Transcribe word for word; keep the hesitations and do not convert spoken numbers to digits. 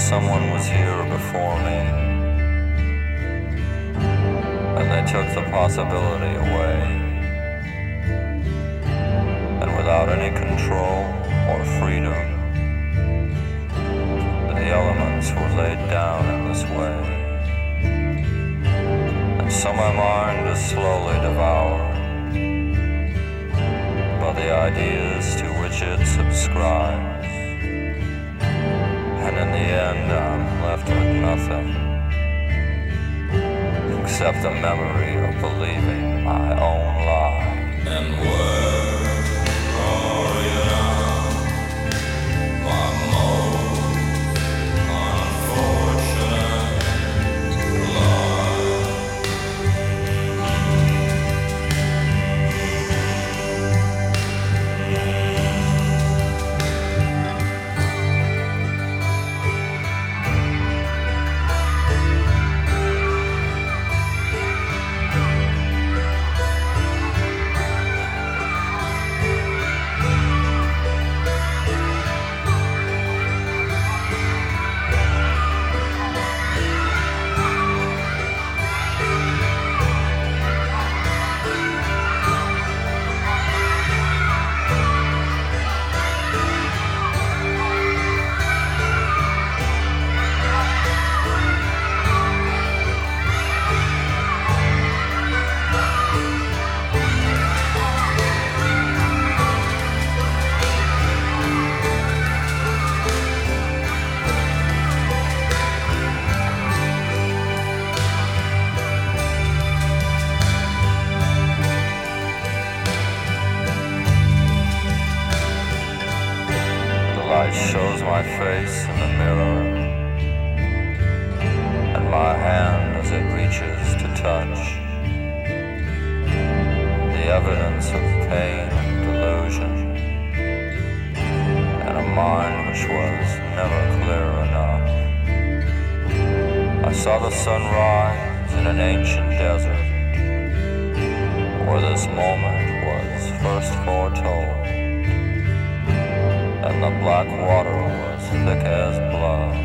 someone was here before me, and they took the possibility away, and without any control or freedom, the elements were laid down in this way, and so my mind is slowly devoured by the ideas to which it subscribes. And in the end, I'm left with nothing except the memory of believing my own lie. And where are you now, my most unfortunate lie? Light shows my face in the mirror, and my hand as it reaches to touch the evidence of pain and delusion, and a mind which was never clear enough. I saw the sun rise in an ancient desert, where this moment was first foretold, and the black water was thick as blood.